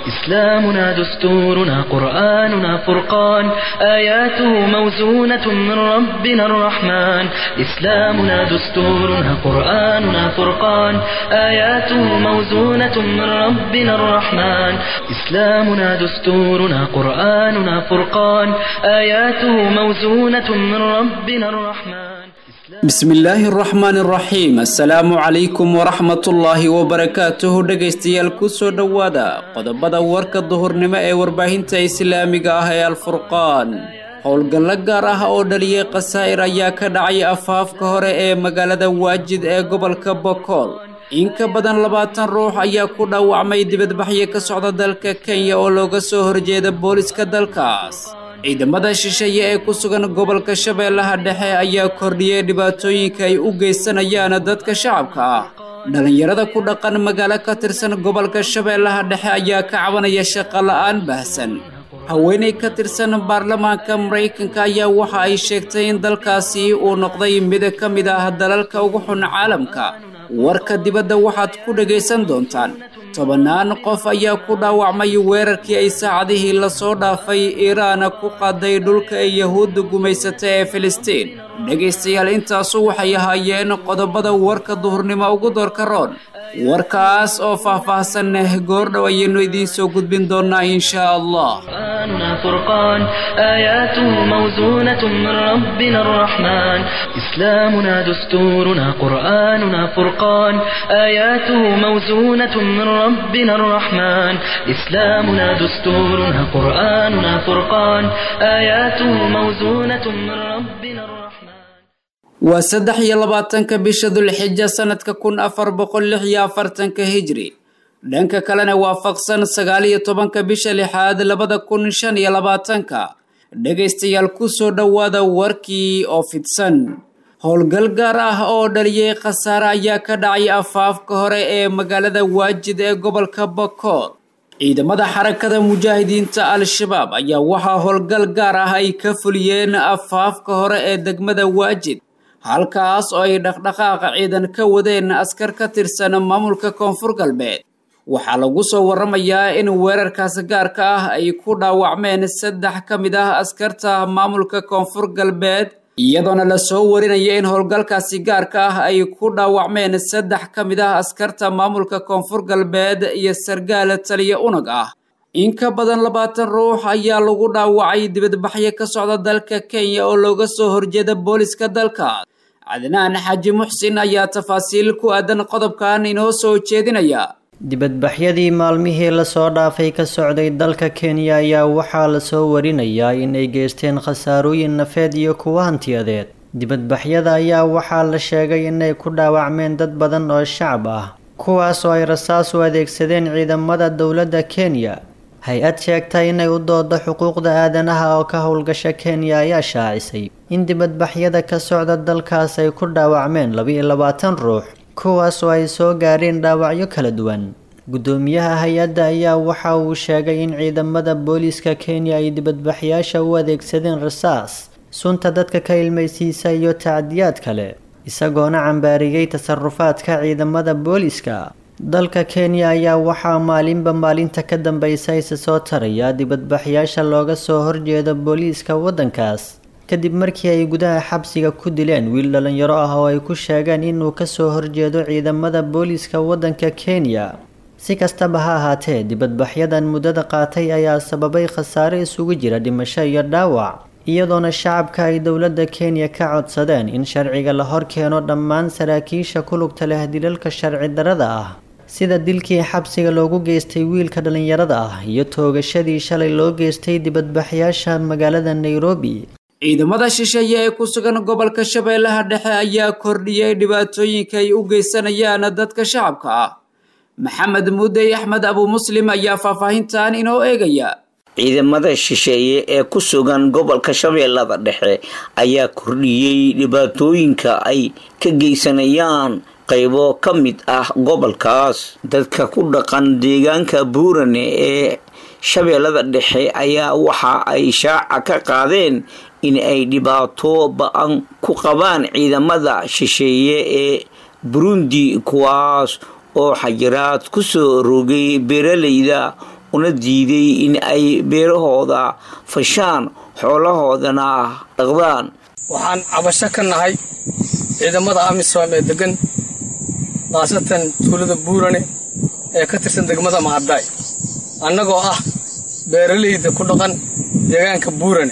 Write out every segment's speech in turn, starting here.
إسلامنا دستورنا قرآننا فرقان آياته موزونة من ربنا الرحمن إسلامنا دستورنا قرآننا فرقان آياته موزونة من ربنا الرحمن إسلامنا دستورنا قرآننا فرقان آياته موزونة من ربنا الرحمن بسم الله الرحمن الرحيم السلام عليكم ورحمة الله وبركاته dhageystayaal ku soo dhawaada qodobada warka duhurnimo ee warbaahinta islaamiga ah ee Al-Furqaan howlgal gaar ah oo dhaliyay qasaa'ir ayaa ka dhacay afaafka hore ee magaalada Waajid ee gobolka Boqol in ka badan 20 ruux ayaa ku dhaawacmay dibadbaxyo ka socda dalka Kenya oo looga soo horjeeda booliska dalkaas ciidamada shisheeye ee ku sugan gobolka Shabeellaha Dhexe ayaa kordhiyay dhibaatooyinka ay u geysanayaan dadka shacabka ah dhalinyarada ku dhaqan magaalo ka tirsan gobolka Shabeellaha Dhexe ayaa ka cabanaya shaqo la'aan baahsan haweeney ka tirsan baarlamaanka Mareykanka ayaa waxa ay sheegtay in dalkaasi uu noqday mid ka mid ah dalalka ugu xun caalamka warka dibadda waxaad ku dhageysan doontaan tobanaan qof ayaa ku dhaawacmay weerarkii ay saacadihii la soo dhaafay Iiraan ku qaaday dhulka ay Yahuuddu gumaysatay ee Filistiin dhageystayaal intaas waxay ahaayeen qodobada warka duhurnimo ugu doorka roon warkaas oo faahfaahsan goordhow ayaynu idiin soo gudbin doonaa insha Allah فرقان آياته موزونة من ربنا الرحمن إسلامنا دستورنا قرآننا فرقان آياته موزونة من ربنا الرحمن إسلامنا دستورنا قرآننا فرقان آياته موزونة من ربنا الرحمن وسدح يلباتنك بشد الحجة سنة كن 1446 هجري dhanka kalena waafaqsan 19 bisha 6 2025 dhageystayaal ku soo dhawaada warkii oo fidsan howlgal gaar ah oo dhaliyay khasaare ayaa ka dhacay afaafka hore ee magaalada Waajid ee gobolka Boqol ciidamada xarakada mujaahidiinta al-shabaab ayaa waxa howlgal gaar ah ay ka fuliyeen afaafka hore ee degmada Waajid halkaas oo ay dhaqdhaqaaq ciidan ka wadeen askar ka tirsan maamulka koonfur galbeed waxaa lagu soo waramayaa in weerarkaas gaarka ah ay ku dhaawacmeen 3 ka mid ah askarta maamulka koonfur galbeed iyadoona la soo warinaya in howlgalkaasi gaarka ah ay ku dhaawacmeen 3 ka mid ah askarta maamulka koonfur galbeed iyo sargaal taliye unug ah in ka badan 20 ruux ayaa lagu dhaawacay dibadbaxyo ka socda dalka Kenya oo looga soo horjeeda booliska dalkaas Adnaan Xaaji Muxsin ayaa tafaasiil ku aadan qodobkan inoo soo jeedinaya dibadbaxyadii maalmihii la soo dhaafay ka socday dalka Kenya ayaa waxaa la soo warinayaa in ay geysteen khasaarooyin nafeed iyo kuwa hantiyadeed dibadbaxyada ayaa waxaa la sheegay in ay ku dhaawacmeen dad badan oo shacab ah kuwaas oo ay rasaas u adeegsadeen ciidamada dowladda Kenya hay-ad sheegtay in ay u doodo xuquuqda aadanaha oo ka howlgasha Kenya ayaa shaacisay in dibadbaxyada ka socda dalkaas ay ku dhaawacmeen 22 ruux kuwaas oo ay soo gaareen dhaawacyo kala duwan gudoomiyaha hay-adda ayaa waxa uu sheegay in ciidamada booliska Kenya ay dibadbaxyaasha u adeegsadeen rasaas sunta dadka ka ilmaysiisa iyo tacdiyaad kale isagoona cambaariyay tasarrufaadka ciidamada booliska dalka Kenya ayaa waxaa maalinba maalinta ka dambeysay soo taraya dibadbaxyaasha looga soo horjeeda booliska wadankaas kadib markii ay gudaha xabsiga ku dileen wiil dhalinyaro ah oo ay ku sheegeen inuu ka soo horjeedo ciidamada booliska wadanka Kenya si kastaba ha ahaatee dibadbaxyadan muddada qaatay ayaa sababay khasaare isugu jira dhimasho iyo dhaawac iyadoona shacabka ay dowladda Kenya ka codsadeen in sharciga la hor keeno dhammaan saraakiisha ku lugta leh dilalka sharci darrada ah sida dilkii xabsiga loogu geystay wiilka dhalinyarada ah iyo toogashadii shalay loo geystay dibadbaxyaasha magaalada Nairobi ciidamada shisheeye ee ku sugan gobolka Shabeellaha Dhexe ayaa kordhiyay dhibaatooyinka ay u geysanayaan dadka shacabka ah Maxamed Muudey Axmed Abu Muslim ayaa faahfaahintan inoo eegaya ciidamada shisheeye ee ku sugan gobolka Shabeellaha Dhexe ayaa kordhiyay dhibaatooyinka ay ka geysanayaan qaybo ka mid ah gobolkaas dadka ku dhaqan deegaanka Buurane ee Shabeellaha Dhexe ayaa waxa ay shaaca ka qaadeen in ay dhibaato ba'an ku qabaan ciidamada shisheeye ee Burundi kuwaas oo xajiraad ku soo rogay beeralayda una diiday in ay beerahooda fashaan xoolahoodana dhaqdaan. waxaan cabasho ka nahay ciidamada amisom ee degan qaasatan tuulada buurane ee ka tirsan degmada Mahadaay annagoo ah beeraleyda ku dhaqan deegaanka buurane.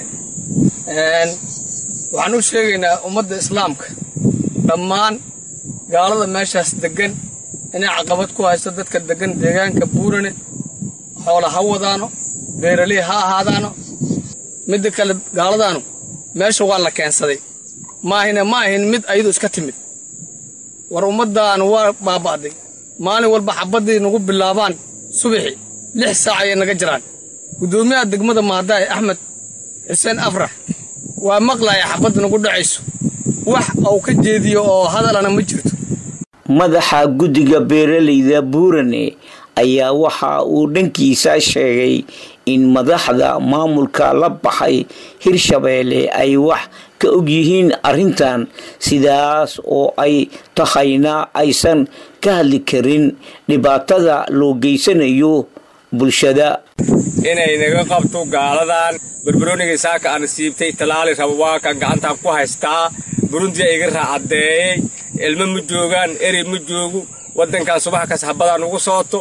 waxaan u sheegaynaa ummadda islaamka dhammaan gaalada meeshaas degan inay caqabad ku hayso dadka degan deegaanka buurane, xoola ha wadaano, beeraley ha ahaadaano. midda kale gaaladaanu meesha waa la keensaday ma ahin mid ayadu iska timid. war ummaddaanu waa baaba'day. maalin walba xabadii nagu bilaabaan subaxi 6 saac ay naga jiraan. gudoomiyaha degmada Mahadaay Axmed Xuseen Afrax waa maqlaya xabadda nagu dhacayso, wax uu ka jeediyo oo hadalana ma jirto. madaxa guddiga beeraleyda buurane ayaa waxa uu dhankiisa sheegay in madaxda maamulka la baxay Hirshabeelle ay wax ka og yihiin arrintan, sidaas oo ay tahayna aysan ka hadli karin dhibaatada loo geysanayo bulshada. inay naga qabto gaaladan barbarooniga saaka aan siibtay talaali rabo waa kan gacanta ku haystaa. Burundi ay iga raacadeeyay ilmo ma joogaan, eri ma joogo. wadankan subax ka saxabadaan ugu sooto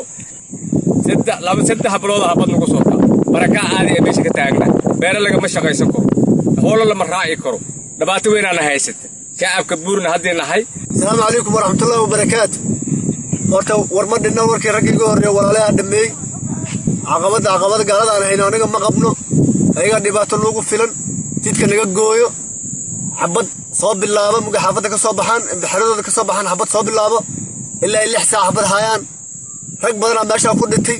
saddex hablood habad ugu soota baraka caadi ee meesha ka taagna beer laga ma shaqaysan karo, hoola lama raaci karo. dhibaato weyn aan haysatay shacabka buurna hadii nahay. Assalaamu alaykum warahmatullahi wabarakaatuh. horta war ma dhinna warkii raggiga horreeyay walaalaha dhameey caqabada gaalada aan hayno anaga ma qabno. ayaga dhibaato lagu filan jidka naga gooyo, xabad soo bilaabo muga xaafada ka soo baxaan, bixradooda ka soo baxaan, xabad soo bilaabo ilaa 6 saac xabad hayaan. rag badan meesha ku dhintay.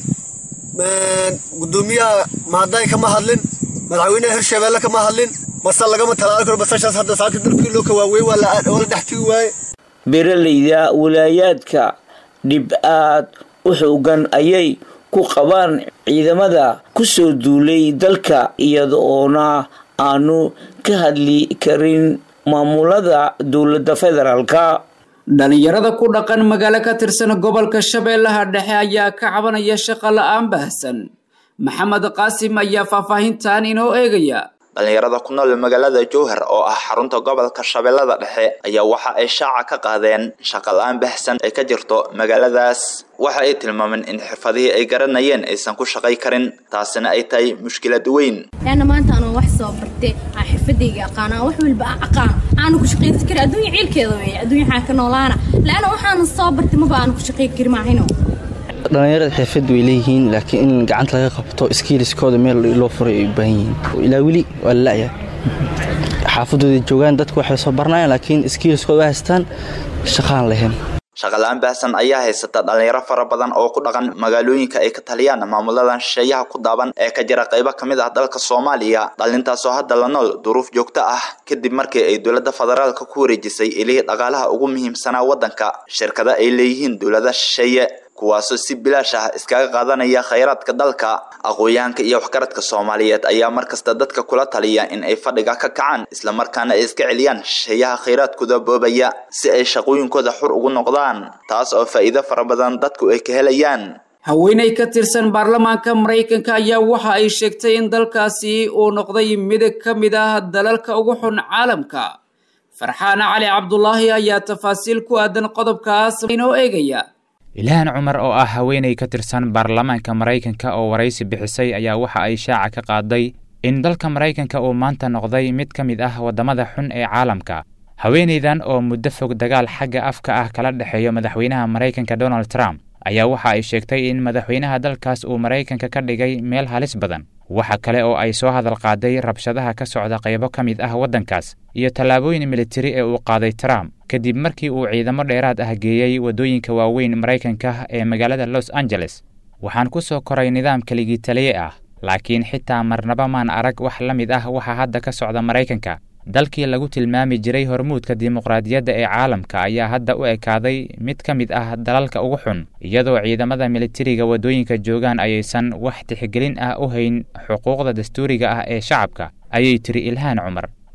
gudoomiyaha Mahadaay kama hadlin, madaxweynaha Hirshabeelle kama hadlin. bas laga ma talaal karo basashaas hadda saaka dalkii loo ka waaway wala dhaxtii waay. beeraleyda walaayaadka dhib aad u xoogan ayay ku qabaan ciidamada ku soo duulay dalka iyadoona aanu ka hadli karin maamulada dowladda federaalka. dhalinyarada ku dhaqan magaalo ka tirsan gobolka Shabeellaha Dhexe ayaa ka cabanaya shaqo la'aan baahsan. Maxamed Qaasim ayaa faahfaahintan inoo eegaya. dhalinyarada ku nool magaalada Jowhar oo ah xarunta gobolka Shabeellada Dhexe ayaa waxa ay shaaca ka qaadeen shaqo la'aan baahsan ay ka jirto magaaladaas. waxa ay tilmaameen in xirfadihii ay garanayeen aysan ku shaqay karin, taasina ay tahay mushkilad weyn. maanta aan wax soo bartay xirfadayga aqaan wax walba aqaan aan ku shaqeyn karin adduunyo ciilkeeda way adduunyo xaa ka noolaana laana waxaan soo bartay ma baan ku shaqeyn karin maahino. dhalinyarada xirfad way leeyihiin laakiin in gacanta laga qabto skillskooda meel loo furay ay baahan yihiin. ilaa wili waa la yahay xaafadooda joogaan dadku waxay soo barnayaan laakiin skillskooda haystaan shaqaan lahayn. shaqo la'aan baahsan ayaa haysata dhalinyaro fara badan oo ku dhaqan magaalooyinka ay ka taliyaan maamuladan shisheeyaha ku daaban ee ka jira qaybo kamid ah dalka Soomaaliya. dhalintaasoo hadda la nool duruuf joogto ah kadib markii ay dowladda federaalka ku wareejisay ilaahi dhaqaalaha ugu muhiimsanaa wadanka shirkada ay leeyihiin dowladda shisheeye, kuwaasoo si bilaash ah iskaga qaadanaya khayraadka dalka. aqooyahanka iyo waxgaradka Soomaaliyeed ayaa markasta dadka kula taliya in ay fadhiga ka kacaan isla markaana ay iska celiyaan shisheeyaha khayraadkooda boobaya si ay shaqooyinkooda xur ugu noqdaan, taas oo faa'iido fara badan dadku ay ka helayaan. haweeney ka tirsan baarlamaanka Mareykanka ayaa waxa ay sheegtay in dalkaasi uu noqday mid ka mid ah dalalka ugu xun caalamka. Farxaan Cali Cabdullaahi ayaa tafaasiil ku aadan qodobkaas inoo eegaya. Ilhaan Cumar oo ah haweeney ka tirsan baarlamaanka Mareykanka oo waraysi bixisay ayaa waxa ay shaaca ka qaaday in dalka Mareykanka uu maanta noqday mid ka mid ah wadamada xun ee caalamka. haweeneydan oo muddo fog dagaal xagga afka ah kala dhaxeeyo madaxweynaha Mareykanka Donald Trump ayaa waxa ay sheegtay in madaxweynaha dalkaas uu Mareykanka ka dhigay meel halis badan. waxa kale oo ay soo hadal qaaday rabshadaha ka socda qaybo ka mid ah wadankaas iyo tallaabooyin militari ee uu qaaday Trump kadib markii uu ciidamo dheeraad ah geeyay wadooyinka waaweyn Mareykanka ee magaalada Los Angeles. waxaan ku soo koray nidaam kaligii taliye ah, laakiin xitaa marnaba maan arag wax la mid ah waxa hadda ka socda Mareykanka. dalkii lagu tilmaami jiray hormuudka dimuqraadiyadda ee caalamka ayaa hadda u ekaaday mid ka mid ah dalalka ugu xun, iyadoo ciidamada militariga wadooyinka joogaan ayaysan wax tixgelin ah u hayn xuquuqda dastuuriga ah ee shacabka, ayay tiri Ilhaan Cumar.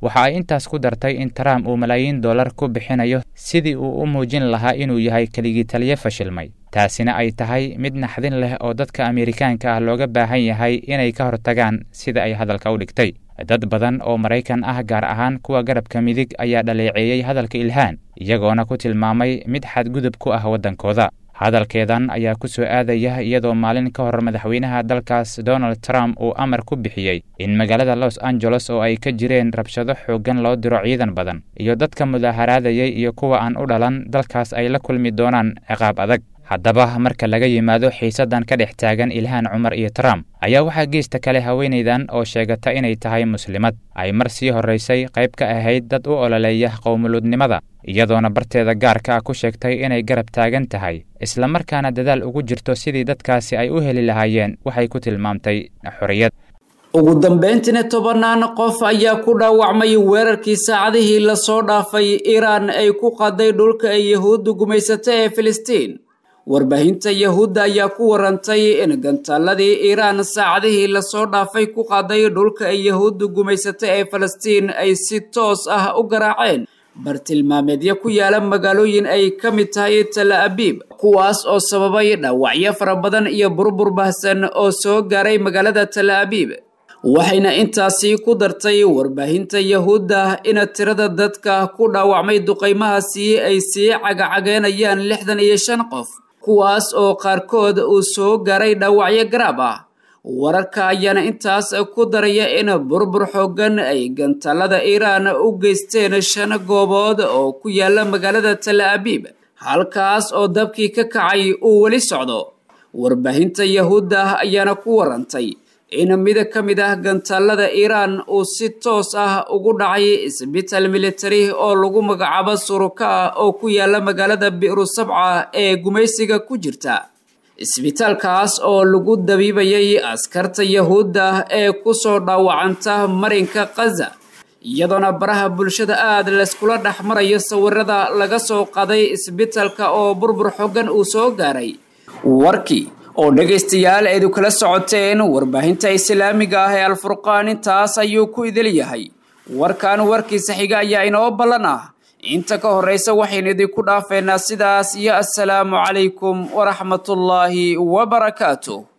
waxa ay intaas ku dartay in Trump uu malaayiin dollar ku bixinayo sidii uu u muujin lahaa inuu yahay keligii taliye fashilmay taasina ay tahay mid naxdin leh oo dadka Ameerikaanka ah looga baahan yahay inay ka hortagaan sida ay hadalka u dhigtay dad badan oo Maraykan ah gaar ahaan kuwa garabka midig ayaa dhaleeceeyay hadalka Ilhaan iyagoona ku tilmaamay mid xadgudub ku ah wadankooda hadalkeedan ayaa ku soo aadaya iyadoo maalin ka hor madaxweynaha dalkaas Donald Trump uu amar ku bixiyay in magaalada Los Angeles oo ay ka jireen rabshado xooggan loo diro ciidan badan iyo dadka mudaharaadayay iyo kuwa aan u dhalan dalkaas ay la kulmi doonaan ciqaab adag haddaba marka laga yimaado xiisadan ka dhex taagan Ilhaan Cumar iyo Trump ayaa waxaa geesta kale haweeneydan oo sheegata inay tahay muslimad ay mar sii horeysay qayb ka ahayd dad u ololeeya qowmuluudnimada iyadoona barteeda gaarka ah ku sheegtay inay garab taagan tahay isla markaana dadaal ugu jirto sidii dadkaasi ay u heli lahaayeen waxay ku tilmaamtay xorriyad ugu dambeyntiina 10 qof ayaa ku dhaawacmay weerarkii saacadihii la soo dhaafay Iran ay ku qaday dhulka ay Yahuuddu gumaysatay ee Filistiin warbaahinta Yahuudda ayaa ku warantay in gantaaladii Iran saacadihii la soo dhaafay ku qaday dhulka ay Yahuuddu gumaysatay ee Filistiin ay si toos ah u garaaceen bartilmaameedyo ku yaala magaalooyin ay ka mid tahay Tel Aviv kuwaas oo sababay dhaawacyo fara badan iyo burbur baahsan oo soo gaaray magaalada Tel Aviv waxayna intaasi ku dartay warbaahinta Yahuudda in tirada dadka ku dhaawacmay duqeymahaasi ay sii cagacageenayaan 65 qof kuwaas oo qaarkood uu soo gaaray dhaawacyo garaab ah wararka ayaana intaas ku daraya in burbur xooggan ay gantaalada Iran u geysteen 5 goobood oo ku yaala magaalada Tel Aviv halkaas oo dabkii ka kacay uu wali socdo warbaahinta Yahuudda ayaana ku warantay in mid ka mid ah gantaalada Iran uu si toos ah ugu dhacay isbitaal military oo lagu magacaabo Suruka oo ku yaala magaalada Bi'ru Sabca ee gumaysiga ku jirta isbitaalkaas oo lagu dabiibayay askarta Yahuudda ee ku soo dhaawacanta marinka Gaza iyadoona baraha bulshada aad la iskula dhaxmarayo sawirada laga soo qaday isbitaalka oo burbur xooggan uu soo gaaray warkii oo dhageystayaal eedu kala socoteen warbaahinta islaamiga ah ee Al-Furqaan intaas ayuu ku idil yahay warkan warkiisa xiga ayaa inoo ballan ah inta ka horeysa waxaynu idinku dhaafeynaa sidaas iyo assalaamu calaykum wa rahmatullaahi wa barakaatuh